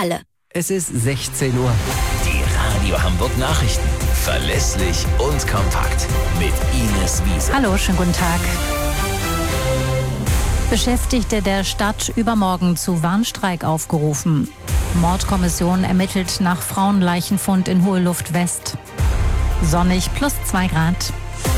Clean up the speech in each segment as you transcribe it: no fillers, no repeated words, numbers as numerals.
alle. Es ist 16 Uhr. Die Radio Hamburg Nachrichten. Verlässlich und kompakt. Mit Ines Wiese. Hallo, schönen guten Tag. Beschäftigte der Stadt übermorgen zu Warnstreik aufgerufen. Mordkommission ermittelt nach Frauenleichenfund in Hoheluft West. Sonnig +2 Grad.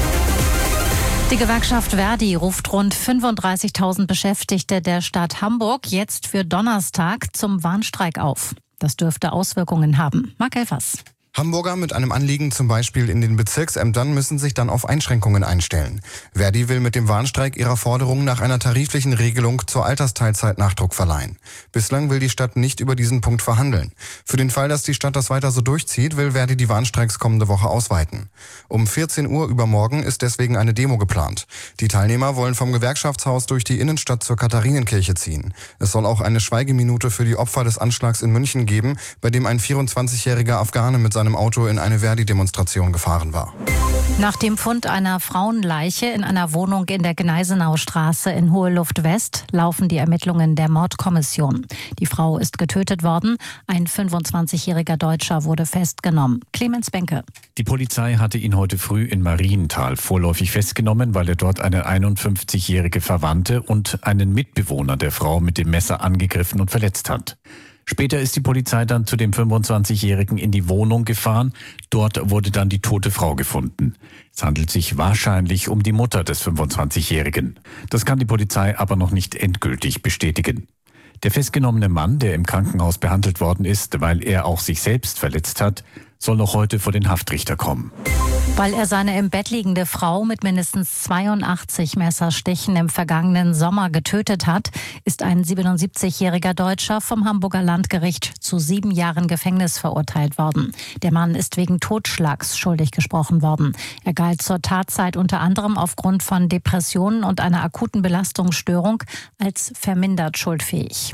Die Gewerkschaft Verdi ruft rund 35.000 Beschäftigte der Stadt Hamburg jetzt für Donnerstag zum Warnstreik auf. Das dürfte Auswirkungen haben. Marc Elfers. Hamburger mit einem Anliegen zum Beispiel in den Bezirksämtern müssen sich dann auf Einschränkungen einstellen. Verdi will mit dem Warnstreik ihrer Forderung nach einer tariflichen Regelung zur Altersteilzeit Nachdruck verleihen. Bislang will die Stadt nicht über diesen Punkt verhandeln. Für den Fall, dass die Stadt das weiter so durchzieht, will Verdi die Warnstreiks kommende Woche ausweiten. Um 14 Uhr übermorgen ist deswegen eine Demo geplant. Die Teilnehmer wollen vom Gewerkschaftshaus durch die Innenstadt zur Katharinenkirche ziehen. Es soll auch eine Schweigeminute für die Opfer des Anschlags in München geben, bei dem ein 24-jähriger Afghane mit seinem Auto in eine Verdi-Demonstration gefahren war. Nach dem Fund einer Frauenleiche in einer Wohnung in der Gneisenaustraße in Hoheluft West laufen die Ermittlungen der Mordkommission. Die Frau ist getötet worden. Ein 25-jähriger Deutscher wurde festgenommen. Clemens Benke. Die Polizei hatte ihn heute früh in Marienthal vorläufig festgenommen, weil er dort eine 51-jährige Verwandte und einen Mitbewohner der Frau mit dem Messer angegriffen und verletzt hat. Später ist die Polizei dann zu dem 25-Jährigen in die Wohnung gefahren. Dort wurde dann die tote Frau gefunden. Es handelt sich wahrscheinlich um die Mutter des 25-Jährigen. Das kann die Polizei aber noch nicht endgültig bestätigen. Der festgenommene Mann, der im Krankenhaus behandelt worden ist, weil er auch sich selbst verletzt hat, soll noch heute vor den Haftrichter kommen. Weil er seine im Bett liegende Frau mit mindestens 82 Messerstichen im vergangenen Sommer getötet hat, ist ein 77-jähriger Deutscher vom Hamburger Landgericht zu 7 Jahren Gefängnis verurteilt worden. Der Mann ist wegen Totschlags schuldig gesprochen worden. Er galt zur Tatzeit unter anderem aufgrund von Depressionen und einer akuten Belastungsstörung als vermindert schuldfähig.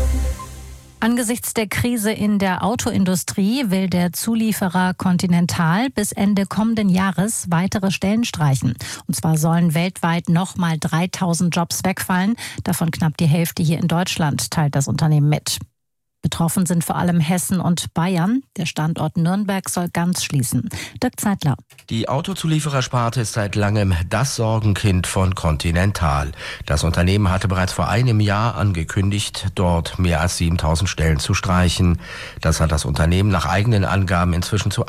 Angesichts der Krise in der Autoindustrie will der Zulieferer Continental bis Ende kommenden Jahres weitere Stellen streichen. Und zwar sollen weltweit nochmal 3.000 Jobs wegfallen, davon knapp die Hälfte hier in Deutschland, teilt das Unternehmen mit. Betroffen sind vor allem Hessen und Bayern. Der Standort Nürnberg soll ganz schließen. Dirk Zeitler. Die Autozulieferersparte ist seit langem das Sorgenkind von Continental. Das Unternehmen hatte bereits vor einem Jahr angekündigt, dort mehr als 7.000 Stellen zu streichen. Das hat das Unternehmen nach eigenen Angaben inzwischen zu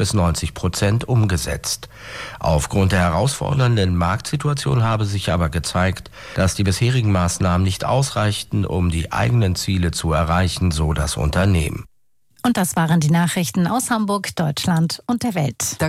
80-90% umgesetzt. Aufgrund der herausfordernden Marktsituation habe sich aber gezeigt, dass die bisherigen Maßnahmen nicht ausreichten, um die eigenen Ziele zu erreichen, so das Unternehmen. Und das waren die Nachrichten aus Hamburg, Deutschland und der Welt.